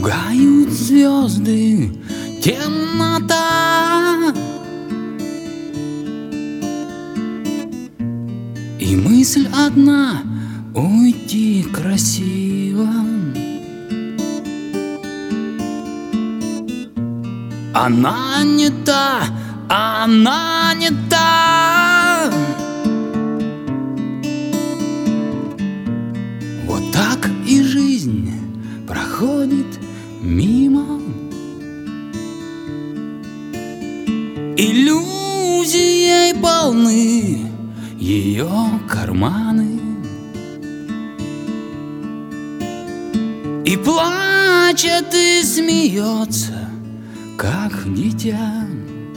Пугают звезды, темнота, и мысль одна — уйти красиво. Она не та, она не та. Вот так и жизнь проходит мимо. Иллюзией полны ее карманы. И плачет, и смеется, как дитя.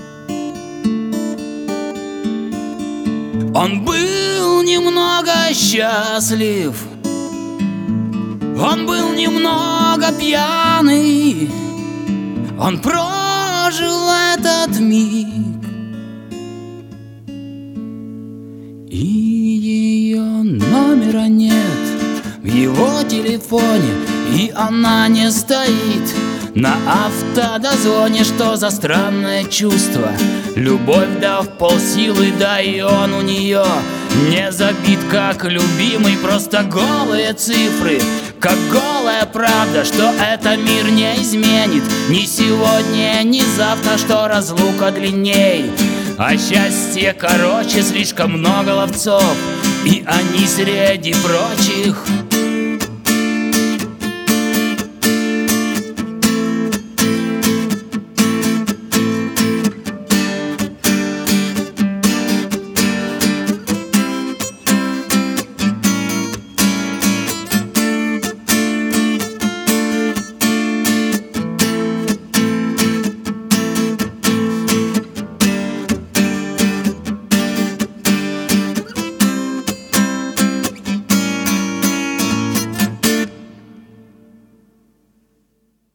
Он был немного счастлив, он был немного пьяный, он прожил этот миг. И ее номера нет в его телефоне, и она не стоит на автодозоне. Что за странное чувство? Любовь да в полсилы, да и он у нее не забит, как любимый. Просто голые цифры, как голая правда, что это мир не изменит ни сегодня, ни завтра, что разлука длинней, а счастье короче. Слишком много ловцов, и они среди прочих.